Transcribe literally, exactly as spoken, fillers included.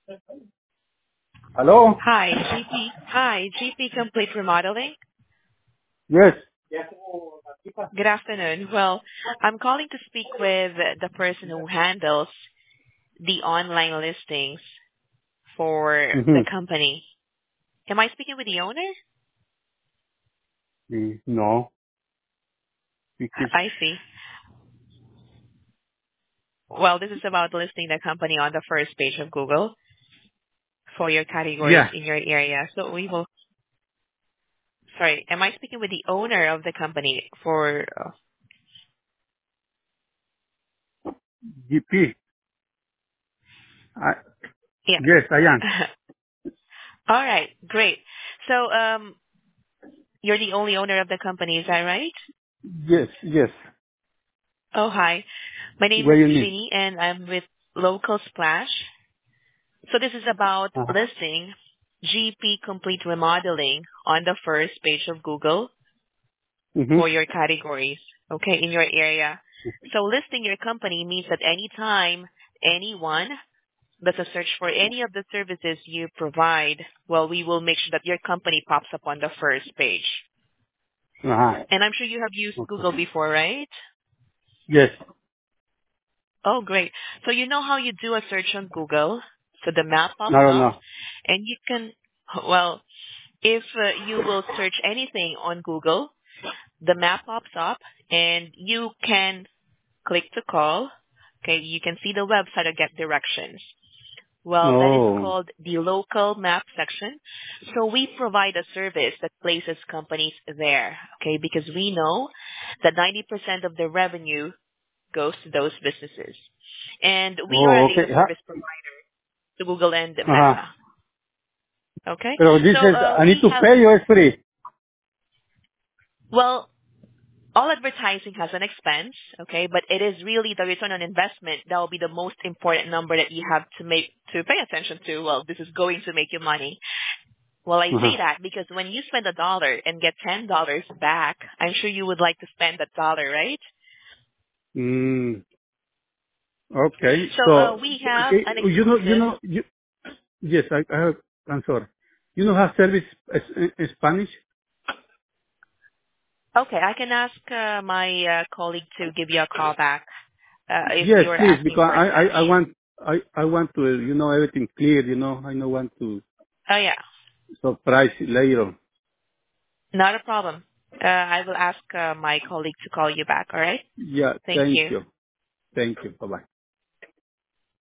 Hello? Hi, G P. Hi, G P Complete Remodeling. Yes. Good afternoon. Well, I'm calling to speak with the person who handles the online listings for the Mm-hmm. company. Am I speaking with the owner? Mm, no, because I see. Well, this is about listing the company on the first page of Google for your categories yeah, in your area. So we will, sorry, am I speaking with the owner of the company for, uh, G P. yeah. Yes, I am. All right, great. So, um, you're the only owner of the company, is that right? Yes, yes. Oh, hi. My name What is do you need? Srini, and I'm with Local Splash. So this is about Uh-huh. listing G P Complete Remodeling on the first page of Google for Mm-hmm. your categories, okay, in your area. So listing your company means that anytime anyone does a search for any of the services you provide, well, we will make sure that your company pops up on the first page. Uh-huh. And I'm sure you have used Okay. Google before, right? Yes. Oh, great. So you know how you do a search on Google? So the map pops I don't up know. and you can, well, if uh, you will search anything on Google, the map pops up and you can click to call. Okay, you can see the website or get directions. Well, that is Oh. called the local map section. So we provide a service that places companies there, okay, because we know that ninety percent of the revenue goes to those businesses. And we are a Oh, data okay. service Ha- provider to Google and uh-huh. Meta. Okay? Pero this So is, uh, I need we to have, pay or it's free? well, all advertising has an expense, okay, but it is really the return on investment that will be the most important number that you have to make, to pay attention to. Well, this is going to make you money. Well, I Uh-huh. say that because when you spend a dollar and get ten dollars back, I'm sure you would like to spend that dollar, right? Mm, okay. So uh, So, we have okay, an you know, you exclusive. know, you, yes, I, I have, I'm sorry. You know have service is- in Spanish? Okay, I can ask uh, my uh, colleague to give you a call back uh, if Yes, you're please, asking because for I, I, Spanish. I want, I, I want to, you know, everything clear, you know, I don't want to Oh yeah, surprise later. not a problem. Uh, I will ask uh, my colleague to call you back. All right. Yeah, Thank thank you. you. Thank you. Bye-bye.